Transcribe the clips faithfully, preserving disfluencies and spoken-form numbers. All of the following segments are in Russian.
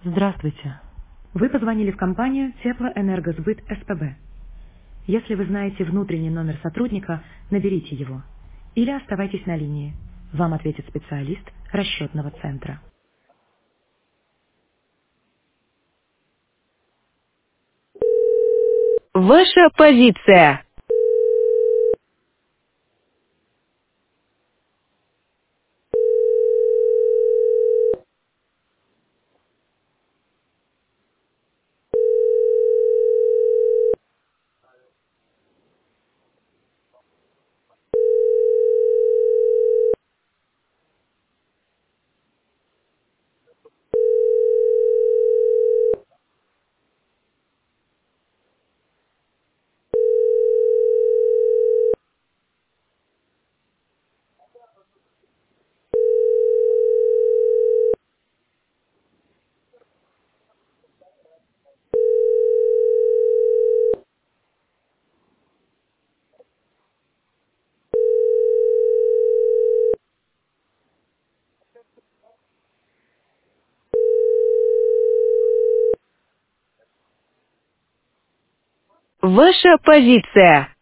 Здравствуйте. Вы позвонили в компанию Теплоэнергосбыт СПБ. Если вы знаете внутренний номер сотрудника, наберите его. Или оставайтесь на линии. Вам ответит специалист расчетного центра. Ваша позиция. Ваша позиция.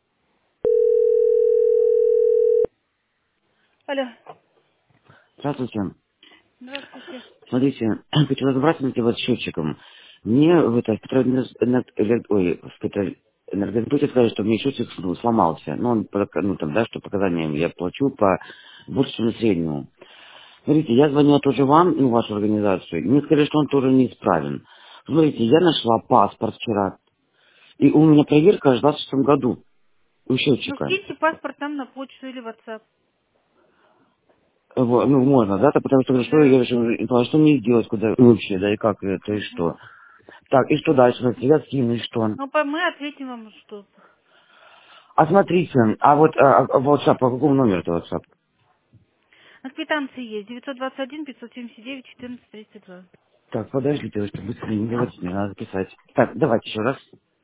Алло, Здравствуйте. здравствуйте. Смотрите, хочу разобраться с этим вот счетчиком. Мне в это, в Петроэнерго- энерг- эле- ой, в Петроэнергосбыте сказали, что мне счетчик ну, сломался. Ну, он, по- ну, там, да, что показаниям я плачу по больше, чем среднему. Смотрите, я звонила тоже вам, ну, в вашу организацию, и мне сказали, что он тоже неисправен. Смотрите, я нашла паспорт вчера, и у меня проверка аж в двадцать шестом году у Ну, счетчика. скиньте паспорт нам на почту или WhatsApp. Вот, ну, можно, да, то потому что, что Да. я решил, ну, а что мне делать, куда вообще, да, и как это, и Мгм. что. Так, и что дальше? Смотрите, я скину, и что? Ну, по- мы ответим вам что-то. А смотрите, а вот а, а, WhatsApp, по какому номеру это WhatsApp? На квитанции есть девятьсот двадцать один пятьсот семьдесят девять четырнадцать тридцать два. Так, подождите, вы что, быстрее не делайте, мне надо записать. Так, давайте еще раз.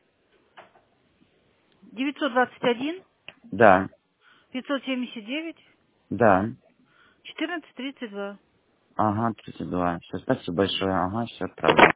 девятьсот двадцать один Да, пятьсот семьдесят девять да, четырнадцать тридцать два. ага, тридцать два. Все, спасибо большое, ага, все, отправлю.